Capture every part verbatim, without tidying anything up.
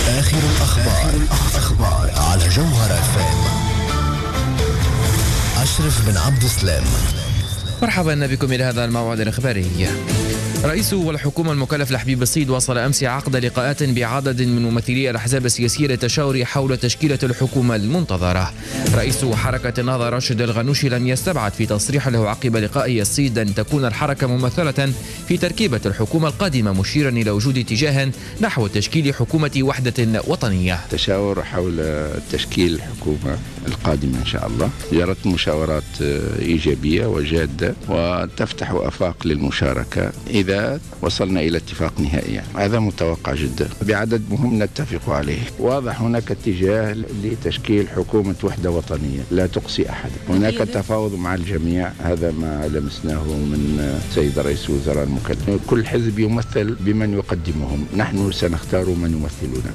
آخر الأخبار, الأخبار على جوهر اف ام. أشرف بن عبد السلام. مرحبا بكم إلى هذا الموعد الإخباري. رئيس والحكومة المكلف لحبيب الصيد واصل أمس عقد لقاءات بعدد من ممثلي الأحزاب السياسية للتشاور حول تشكيلة الحكومة المنتظرة. رئيس حركة النهضة راشد الغنوشي لم يستبعد في تصريح له عقب لقاء الصيد أن تكون الحركة ممثلة في تركيبة الحكومة القادمة، مشيرا إلى وجود اتجاه نحو تشكيل حكومة وحدة وطنية. تشاور حول تشكيل الحكومة القادمة إن شاء الله جرت مشاورات إيجابية وجادة وتفتح آفاق للمشاركة إذا وصلنا إلى اتفاق نهائي. هذا متوقع جدا بعدد مهم نتفق عليه. واضح هناك اتجاه لتشكيل حكومة وحدة وطنية لا تقصي أحد. هناك تفاوض مع الجميع، هذا ما لمسناه من سيد رئيس الوزراء المكلف. كل حزب يمثل بمن يقدمهم، نحن سنختار من يمثلنا.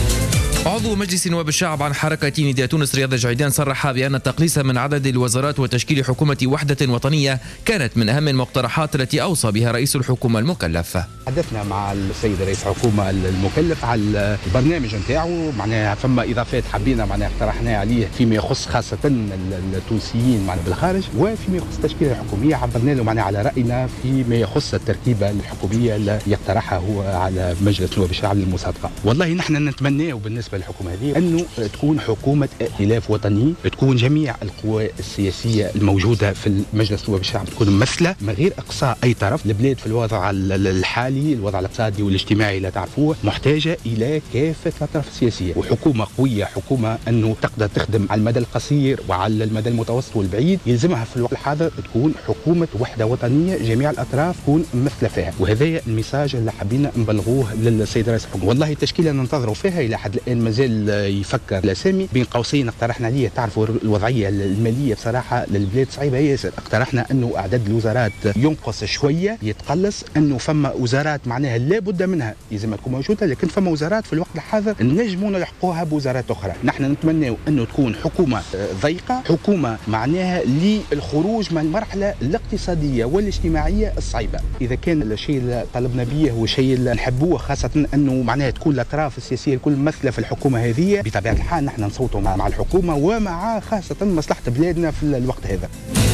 عضو مجلس نواب الشعب عن حركة نداء تونس رياض الجعيدان صرح بأن التقليص من عدد الوزارات وتشكيل حكومة وحدة وطنية كانت من أهم المقترحات التي أوصى بها رئيس الحكومة المكلف. حدثنا مع السيد رئيس الحكومة المكلف على البرنامج نتاعو، معناها فما إضافات حبينا معناها اقترحناها عليه فيما يخص خاصة التونسيين معناها بالخارج، وفيما يخص التشكيلة الحكومية عبرنا له معناها على رأينا فيما يخص التركيبة الحكومية اللي يقترحها هو على مجلس نواب الشعب للمصادقة. والله نحن نتمناه بالنسبة الحكومة هذه أنه تكون حكومة ائتلاف وطني، تكون جميع القوى السياسية الموجودة في مجلس نواب الشعب تكون ممثلة من غير إقصاء أي طرف. البلاد في الوضع الحالي، الوضع الاقتصادي والاجتماعي اللي تعرفوه، محتاجة إلى كافة الأطراف السياسية، وحكومة قوية، حكومة أنه تقدر تخدم على المدى القصير وعلى المدى المتوسط والبعيد. يلزمها في الوقت الحاضر تكون حكومة وحدة وطنية جميع الأطراف تكون ممثلة فيها، وهذا الميساج اللي حبينا نبلغوه للسيد رئيس الحكومة. والله التشكيلة ننتظروا فيها إلى حد الآن مازال يفكر الاسامي. بين قوسين اقترحنا عليه، تعرفوا الوضعيه الماليه بصراحه للبلاد صعيبه ياسر، اقترحنا انه اعداد الوزارات ينقص شويه، يتقلص، انه فما وزارات معناها لابد منها لازم تكون موجوده، لكن فما وزارات في الوقت الحاضر نجموا نلحقوها بوزارات اخرى. نحن نتمنى انه تكون حكومه ضيقه، حكومه معناها للخروج من المرحله الاقتصاديه والاجتماعيه الصعيبه. اذا كان الشيء اللي طلبنا به والشيء اللي نحبوه خاصه انه معناها تكون الاطراف السياسيه الكل ممثله في الحكومه هذه، بطبيعه الحال نحن نصوتوا مع الحكومه ومع خاصه مصلحه بلادنا في الوقت هذا.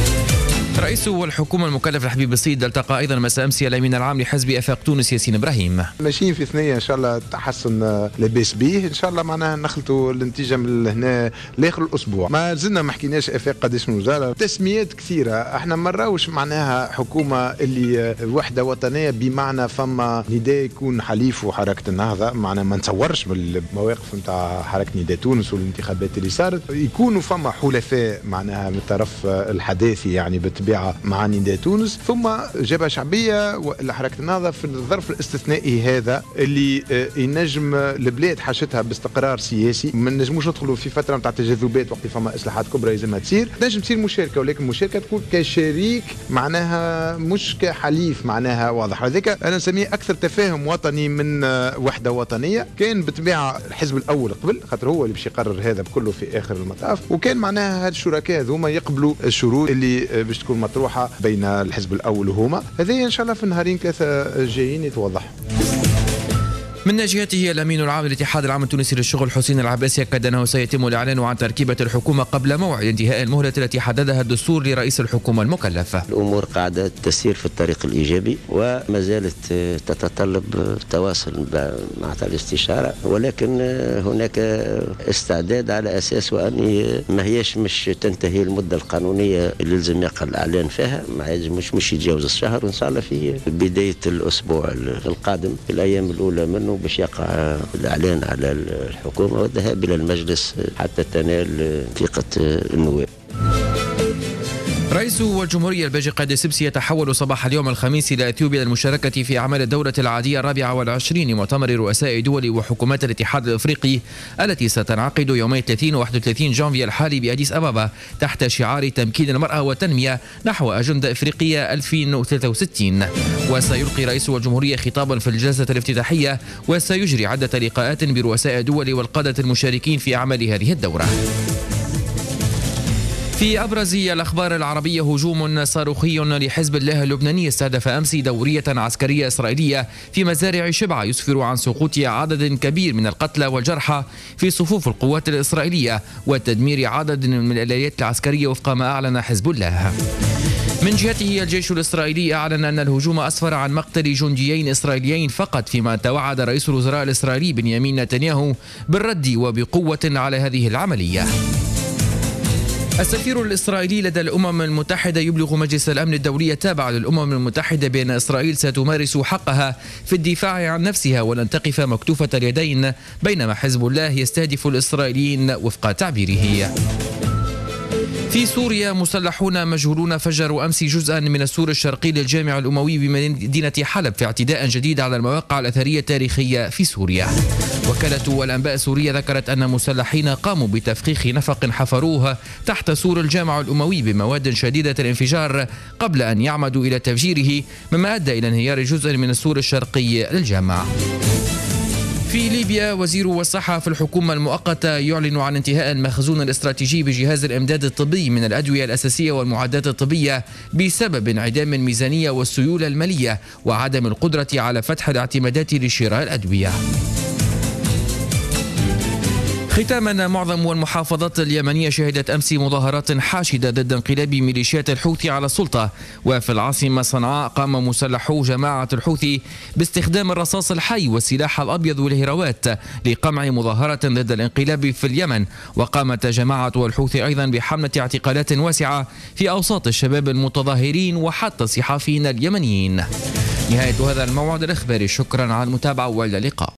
رئيس والحكومة المكلف لحبيب الصيد التقى أيضا مساء أمس الأمين العام لحزب آفاق تونس ياسين إبراهيم. ماشيين في ثنية إن شاء الله تحسن لاباس به، إن شاء الله معناها نخلطوا النتيجة من هنا لآخر الأسبوع. ما زلنا ما حكيناش آفاق قداش من وزارة، تسميات كثيرة. احنا ما نراوش معناها حكومة اللي وحدة وطنية بمعنى فما نداء يكون حليف وحركة النهضة، معناها ما نتصورش بالمواقف نتاع حركة نداء تونس والانتخابات اللي صارت يكونوا فما حلفاء معناها من الطرف الحداثي يعني بالتبع مع نداء تونس، ثم جبهة شعبية وحركة النهضة في الظرف الاستثنائي هذا اللي ينجم البلاد حاجتها باستقرار سياسي. ما نجموش ندخلوا في فترة نتاع تجاذبات وقت فما إصلاحات كبرى لازمها تصير، نجم تصير مشاركة، ولكن المشاركة تكون كشريك معناها مش كحليف معناها واضح. هذاك أنا نسميه أكثر تفاهم وطني من وحدة وطنية. كان بالطبيعة الحزب الأول قبل، خاطر هو اللي باش يقرر هذا بكله في آخر المطاف، وكان معناها هاد الشركاء هذوما يقبلوا الشروط اللي باش تكون مطروحة بين الحزب الأول وهما. هذه إن شاء الله في النهارين ثلاثة جايين يتوضح. من جهته الأمين العام للاتحاد العام التونسي للشغل حسين العباسي أكد أنه سيتم الإعلان عن تركيبة الحكومة قبل موعد انتهاء المهلة التي حددها الدستور لرئيس الحكومة المكلفة. الأمور قاعدة تسير في الطريق الإيجابي وما زالت تتطلب تواصل مع الاستشارة، ولكن هناك استعداد على أساس وأن ما هيش مش تنتهي المدة القانونية اللي لازم يقع الإعلان فيها، ما مش مش يتجاوز الشهر، وإن شاء الله في بداية الأسبوع القادم في الأيام الأولى منه باش يقع الإعلان على الحكومة والذهاب إلى المجلس حتى تنال ثقة النواب. رئيس الجمهورية الباجي قايد السبسي يتحول صباح اليوم الخميس إلى أثيوبيا للمشاركة في أعمال الدورة العادية الرابعة والعشرين لمؤتمر رؤساء دول وحكومات الاتحاد الأفريقي التي ستنعقد يومي ثلاثين و واحد وثلاثين جانفي الحالي بأديس أبابا تحت شعار تمكين المرأة والتنمية نحو أجندة إفريقية ألفين وثلاثة وستين. وسيلقي رئيس الجمهورية خطابا في الجلسة الافتتاحية، وسيجري عدة لقاءات برؤساء الدول والقادة المشاركين في أعمال هذه الدورة. في أبرز الأخبار العربية، هجوم صاروخي لحزب الله اللبناني استهدف أمس دورية عسكرية إسرائيلية في مزارع شبعة، يسفر عن سقوط عدد كبير من القتلى والجرحى في صفوف القوات الإسرائيلية وتدمير عدد من الآليات العسكرية وفق ما أعلن حزب الله. من جهته الجيش الإسرائيلي أعلن أن الهجوم أسفر عن مقتل جنديين إسرائيليين فقط، فيما توعد رئيس الوزراء الإسرائيلي بنيامين نتنياهو بالرد وبقوة على هذه العملية. السفير الإسرائيلي لدى الأمم المتحدة يبلغ مجلس الأمن الدولي التابع للأمم المتحدة بأن إسرائيل ستمارس حقها في الدفاع عن نفسها ولن تقف مكتوفة اليدين، بينما حزب الله يستهدف الإسرائيليين وفق تعبيره. في سوريا، مسلحون مجهولون فجروا أمس جزءا من السور الشرقي للجامع الأموي بمدينة حلب في اعتداء جديد على المواقع الأثرية التاريخية في سوريا. وكالة الأنباء السورية ذكرت أن مسلحين قاموا بتفخيخ نفق حفروه تحت سور الجامع الأموي بمواد شديدة الانفجار قبل أن يعمدوا إلى تفجيره، مما أدى إلى انهيار جزء من السور الشرقي للجامع. في ليبيا، وزير الصحة في الحكومة المؤقتة يعلن عن انتهاء المخزون الاستراتيجي بجهاز الإمداد الطبي من الأدوية الأساسية والمعدات الطبية بسبب انعدام الميزانية والسيولة المالية وعدم القدرة على فتح الاعتمادات لشراء الأدوية. ختاما، معظم المحافظات اليمنية شهدت أمس مظاهرات حاشدة ضد انقلاب ميليشيات الحوثي على السلطة، وفي العاصمة صنعاء قام مسلحو جماعة الحوثي باستخدام الرصاص الحي والسلاح الأبيض والهراوات لقمع مظاهرة ضد الانقلاب في اليمن. وقامت جماعة الحوثي أيضا بحملة اعتقالات واسعة في أوساط الشباب المتظاهرين وحتى الصحفيين اليمنيين. نهاية هذا الموعد الإخباري، شكرا على المتابعة والى اللقاء.